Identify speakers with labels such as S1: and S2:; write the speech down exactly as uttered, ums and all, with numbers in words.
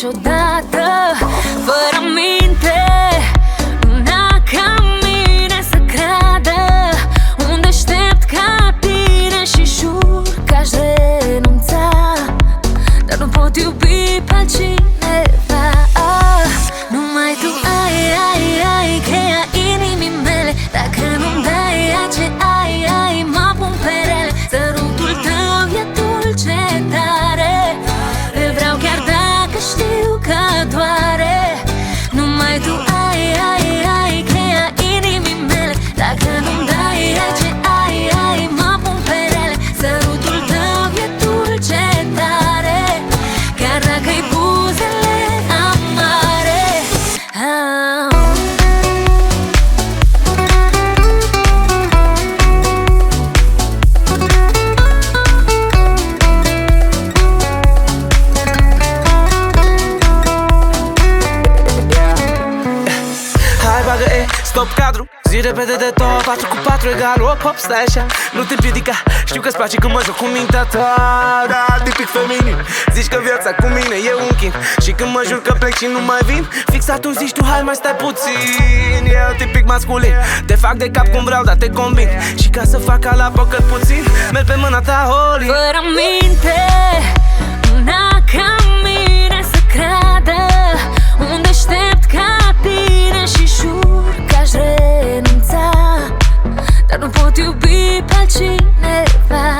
S1: niciodată fără minte. Una ca mine să creadă un deștept ca tine și jur că aș renunța, dar nu pot iubi pe altcineva. Numai tu ai, ai, ai cheia inimii mele. Dacă nu-mi dai ea ce ai, ai, mă pun pe rele. Sărutul tău e dulce tare, îl vreau chiar dacă știu că doare. Numai tu ai, ai, ai cheia inimii mele. Dacă nu-mi dai ea ce ai, ai, mă pun pe rele. Sărutul tău e dulce tare, chiar dacă-i buzele amare. ah.
S2: Hai bagă e, stop cadru, zi repede de tot. Patru cu patru egal hop, hop, stai așa, nu te împiedica. Știu că-ți place când mă joc cu mintea ta, da, tipic feminin. Zici că viața cu mine e un chin și când mă jur că plec și nu mai vin, fix atunci zici tu hai mai stai puțin. E tipic masculin, te fac de cap cum vreau, dar te conving. Și ca să fac ca la păcăt puțin, merg pe mâna ta holy.
S1: Fără minte, una ca mine să creadă un deștept ca tine și jur că aș renunța, dar nu pot iubi pe altcineva.